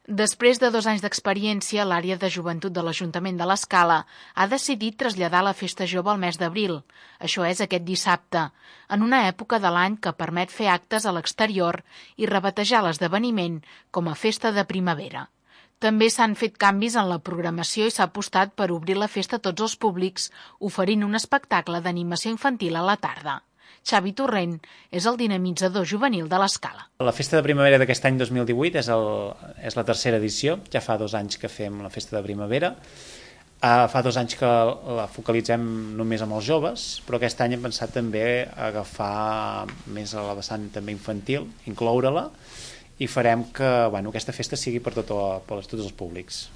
Després de 2 anys d'experiència, l'àrea de joventut de l'Ajuntament de l'Escala ha decidit traslladar la Festa Jove al mes d'abril. Això és aquest dissabte, en una època de l'any que permet fer actes a l'exterior i rebatejar l'esdeveniment com a Festa de Primavera. També s'han fet canvis en la programació i s'ha apostat per obrir la festa a tots els públics, oferint un espectacle d'animació infantil a la tarda. Xavi Torrent és el dinamitzador juvenil de l'Escala. La Festa de Primavera d'aquest any 2018 és la tercera edició, ja fa 2 anys que fem la Festa de Primavera. Fa 2 anys que la focalitzem només amb els joves, però aquest any hem pensat també agafar més a la vessant també infantil, incloure-la, i farem que aquesta festa sigui per tots els públics.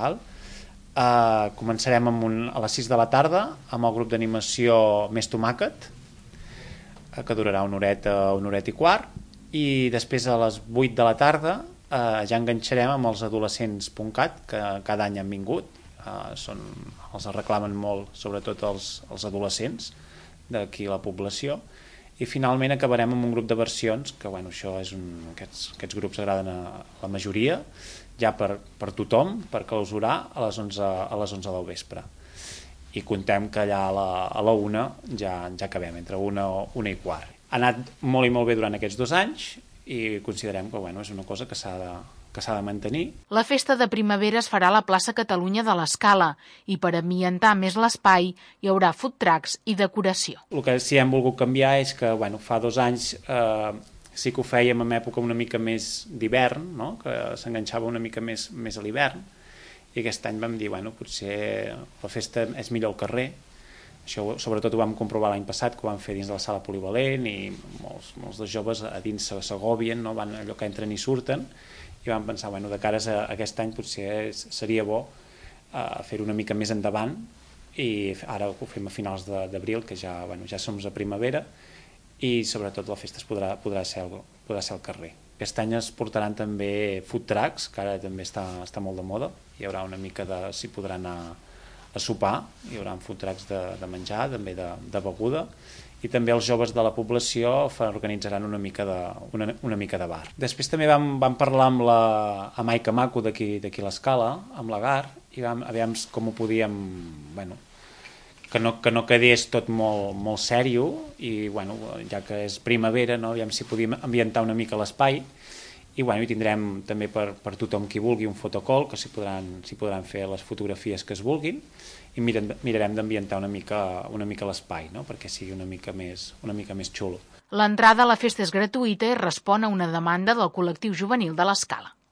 Començarem a les 6 de la tarda amb el grup d'animació Més Tomàquet, que durarà una horeta i quart, i després a les 8 de la tarda ja enganxarem amb els adolescents.cat, que cada any han vingut, els reclamen molt, sobretot els adolescents d'aquí la població, i finalment acabarem amb un grup de versions, que això és aquests grups agraden a la majoria, ja per tothom, per clausurar a les 11 del vespre. I contem que allà a la 1 ja acabem, entre 1 i quart. Ha anat molt i molt bé durant aquests 2 anys i considerem que és una cosa que s'ha de mantenir. La Festa de Primavera es farà a la plaça Catalunya de l'Escala i per ambientar més l'espai hi haurà food trucks i decoració. El que sí hem volgut canviar és que fa 2 anys sí que ho fèiem en època una mica més d'hivern, no? Que s'enganxava una mica més a l'hivern, i aquest any vam dir, potser la festa és millor al carrer. Això sobretot ho vam comprovar l'any passat, que ho vam fer dins de la sala polivalent, i molts dels joves a dins s'agobien, no? Van allò que entren i surten, i vam pensar, de cara a aquest any potser seria bo fer-ho una mica més endavant, i ara ho fem a finals d'abril, que ja som a primavera, i sobretot la festa podrà ser al carrer. Aquest any es portaran també food trucks, que ara també està molt de moda. Hi haurà una mica s'hi podrà anar a sopar, hi haurà food trucks de menjar, també de beguda, i també els joves de la població organitzaran una mica de bar. Després també vam parlar amb Aica Maco d'aquí l'Escala, amb l'Agar, i vam veure com ho podíem... que no quedés tot molt sèrio, i ja que és primavera, aviam si podíem ambientar una mica l'espai, i tindrem també per tothom qui vulgui un fotocall, que s'hi podran fer les fotografies que es vulguin, i mirarem d'ambientar una mica l'espai, perquè sigui una mica més xulo. L'entrada a la festa és gratuïta i respon a una demanda del col·lectiu juvenil de l'Escala.